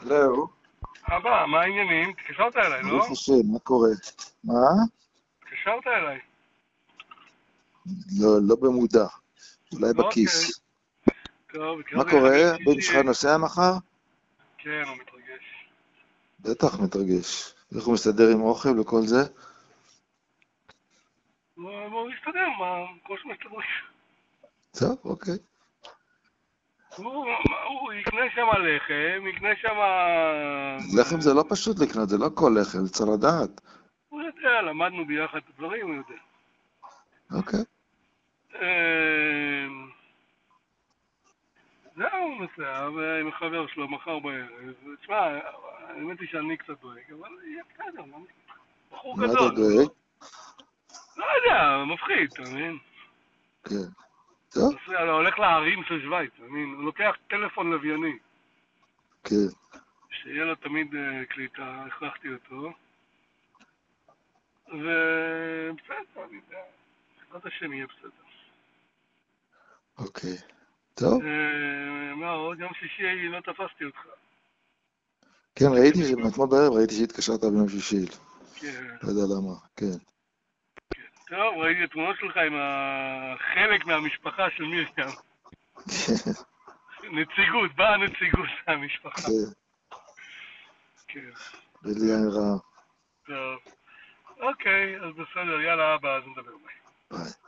זהו, אבא, מה העניינים? התקשרת אליי, לא? ברוך השם, מה קורה? מה? התקשרת אליי. לא, לא במודע, אולי אוקיי. בכיס. טוב, מה הכרתי לך קורה? ביום בן שלך שישי. נוסע מחר? כן, הוא מתרגש. בטח מתרגש. איך הוא מסתדר עם אוכל וכל זה? הוא יסתדר, מה? כמו שמסתדר. טוב, אוקיי. הוא יקנה שם לחם, יקנה שם... לחם זה לא פשוט לקנות, זה לא כל לחם, צריך לדעת. הוא יודע, למדנו ביחד את הדברים, הוא יודע. אוקיי. זהו, הוא נוסע, עם החבר שלו מחר בערב. תשמע, האמת היא שאני קצת דואג, אבל יהיה בסדר, בחור מה אתה גדול, דואג? לא יודע, מפחיד, אתה מבין? כן. טוב, נוסע, הולך להרים של שוויץ, אתה מבין? הוא לוקח טלפון לווייני, כן. שיהיה לו תמיד קליטה, הכרחתי אותו, ובסדר, אני יודע, בעזרת השם יהיה בסדר. אוקיי. טוב. מה עוד? יום שישי לא תפסתי אותך. כן, ראיתי, אתמול בערב ראיתי שהתקשרת ביום שישי. כן. לא יודע למה, כן. טוב, ראיתי תמונות שלך עם חלק מהמשפחה של מרים. נציגות, באה נציגות מהמשפחה. כן, כן. בלי עין רעה. טוב. אוקיי, אז בסדר, יאללה, אבא, אז נדבר. ביי. ביי.